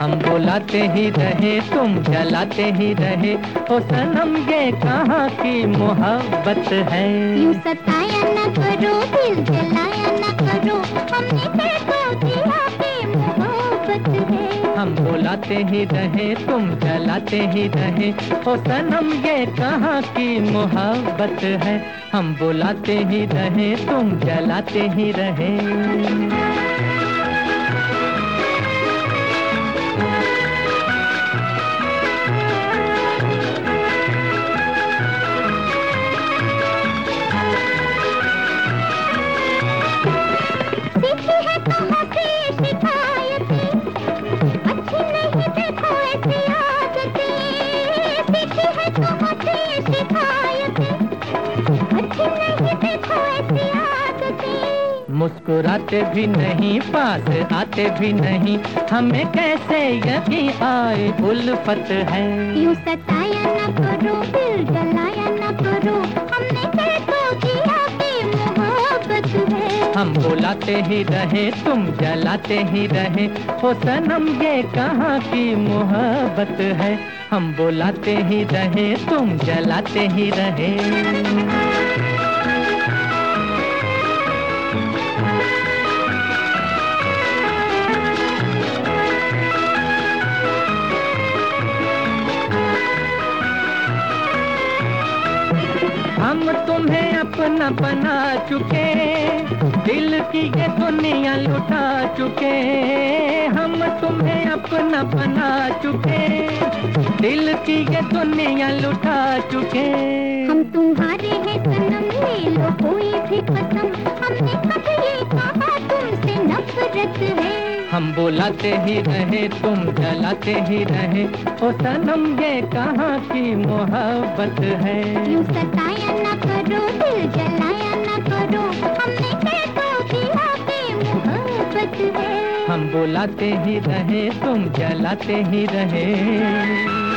हम बुलाते ही रहे तुम जलाते ही रहे, ओ सनम ये कहाँ की मोहब्बत है। यूं सताया न करो, दिल जलाया न करो, हमने देखो दिया कि मोहब्बत है। हम बुलाते ही रहे तुम जलाते ही रहे, ओ सनम ये कहाँ की मोहब्बत है। हम बुलाते ही रहे तुम जलाते ही रहे। मुस्कुराते भी नहीं पास आते भी नहीं, हमें कैसे यकीन आए उल्फत है। यूं सताया न करो, दिल जलाया न करो, हमने देखो किया कि मोहब्बत है। हम बुलाते ही रहे तुम जलाते ही रहे, ओ सनम ये कहाँ की मोहब्बत है। हम बुलाते ही रहे तुम जलाते ही रहे। हम तुम्हें अपना बना चुके, दिल की ये दुनिया लुटा चुके। हम तुम्हें अपना बना चुके, दिल की ये दुनिया लुटा चुके। हम तुम्हारे हैं सनम, ले लो कोई भी कसम, हमने कभी ये कहा तुमसे नफरत है। हम बुलाते ही रहे तुम जलाते ही रहे, ओ सनम ये कहाँ की मोहब्बत है। यूं सताया न करो, दिल जलाया न करो, हमने देखो किया कि मोहब्बत है। हम बुलाते ही रहे तुम जलाते ही रहे।